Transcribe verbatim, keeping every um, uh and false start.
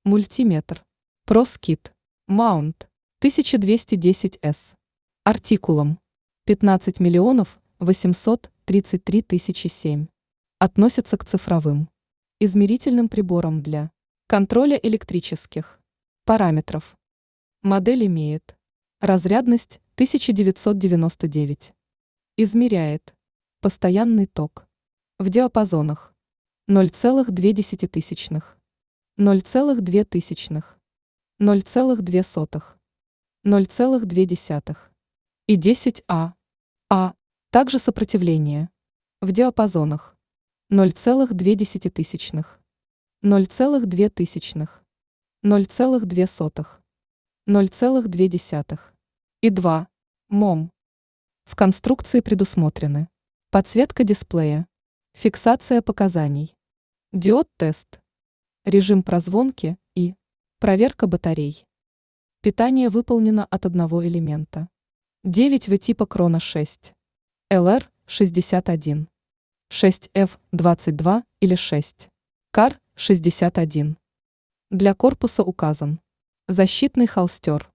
Мультиметр. Проскит. Маунт. тысяча двести десять эс. Артикулом. пятнадцать миллионов восемьсот тридцать три тысячи семь. Относится к цифровым измерительным приборам для контроля электрических параметров. Модель имеет разрядность тысяча девятьсот девяносто девять. Измеряет постоянный ток в диапазонах ноль целых две десятитысячных, ноль целых две тысячных, ноль целых две сотых, ноль целых две десятых и десять А. А. Также сопротивление в диапазонах ноль целых две десятитысячных, ноль целых две тысячных, ноль целых две сотых, ноль целых две десятых и два мом. В конструкции предусмотрены подсветка дисплея, фиксация показаний, диод-тест, режим прозвонки и проверка батарей. Питание выполнено от одного элемента. девять вэ типа Крона шесть, эл эр шестьдесят один, шесть эф двадцать два или шесть кар шестьдесят один. Для корпуса указан защитный холстер.